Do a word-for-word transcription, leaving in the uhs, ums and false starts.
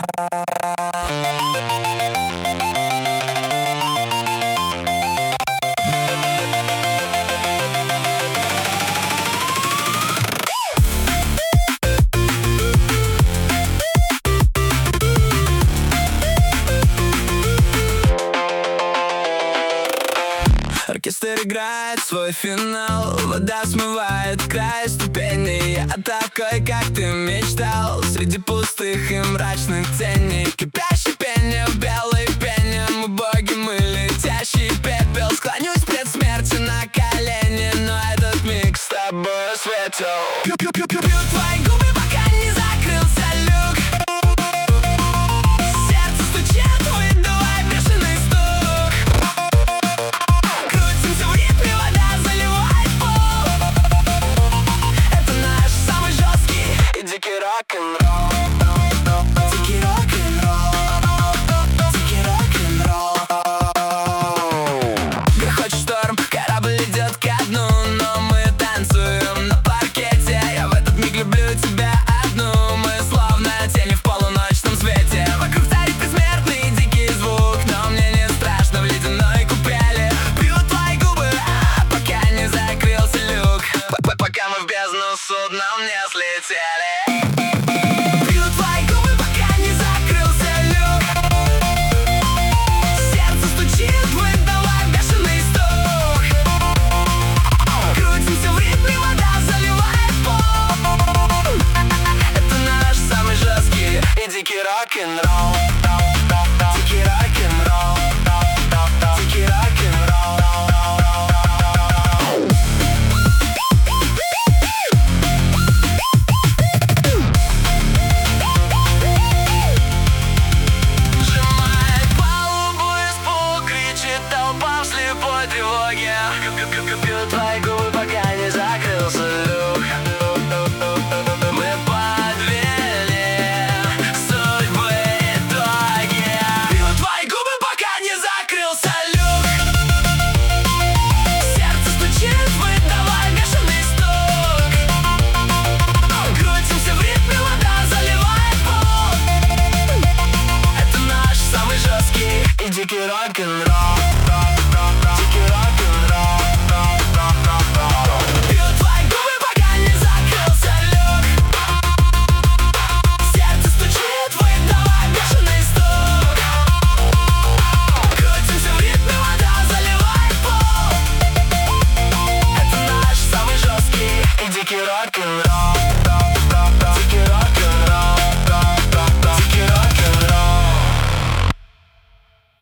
Оркестр играет свой финал, вода смывает край ступеней. Я такой, как ты мечтал, среди пустых и мрачных теней. Кипящее пение в белой пене, мы боги, мы летящий пепел. Склонюсь пред смертью на колени, но этот миг с тобой светел. Пью-пью-пью-пью твои губы, пока не закрылся люк. Сердце стучит, выдувай бешеный стук. Крутимся в ритме, вода заливает пол. Это наш самый жесткий и дикий рок-н-ролл. Дикий рок-н-ролл. Дикий рок-н-ролл. Грохочет шторм, корабль идет ко дну, но мы танцуем на паркете. Я в этот миг люблю тебя одну. Мы словно тени в полуночном свете. Вокруг царит предсмертный дикий звук, но мне не страшно в ледяной купели. Пью твои губы, а, пока не закрылся люк. Пока мы в бездну судном не слетели. Пью твои губы, пока не закрылся люк. Сердце стучит, выдавай бешеный стук. Крутимся в ритме, вода заливает пол. Это наш самый жесткий и дикий рок-н-ролл. Дикий рок-н-ролл. Дикий рок-н-ролл. Сжимает палубу испуг, кричит толпа в слепой тревоге. Пью твои губы, пока не закрылся люк. Мы подвели судьбы итоги. Пью твои губы, пока не закрылся люк. Сердце стучит, выдавай бешеный стук. Крутимся в ритме, вода заливает пол. Это наш самый жесткий и дикий рок-н-ролл.